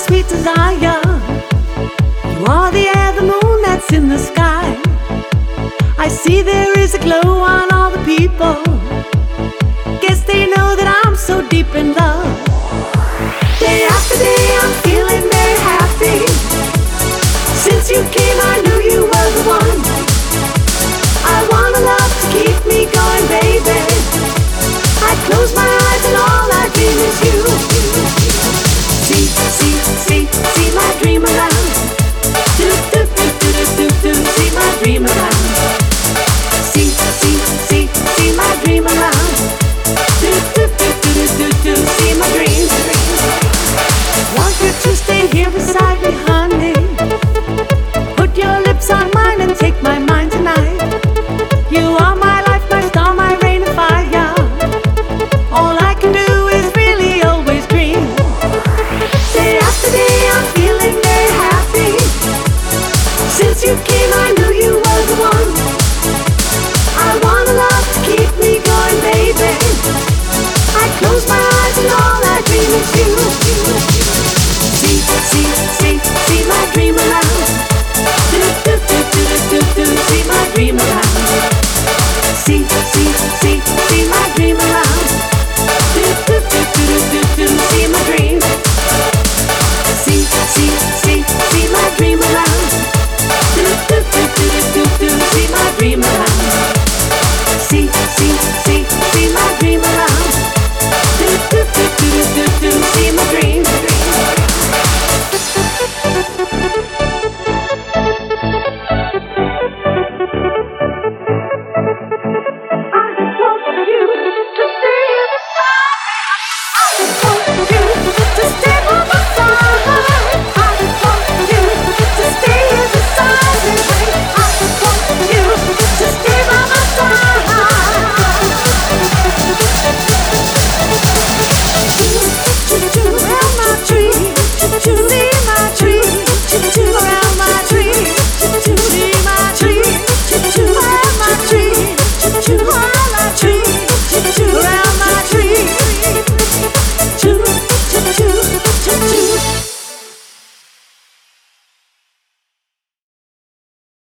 sweet desire. You are the air, the moon that's in the sky. I see there is a glow on all the people. Guess they know that I'm so deep in love. Day after day I'm feeling very happy. Since you came I knew you were the one. I want a love to keep me going, baby. I close my eyes and all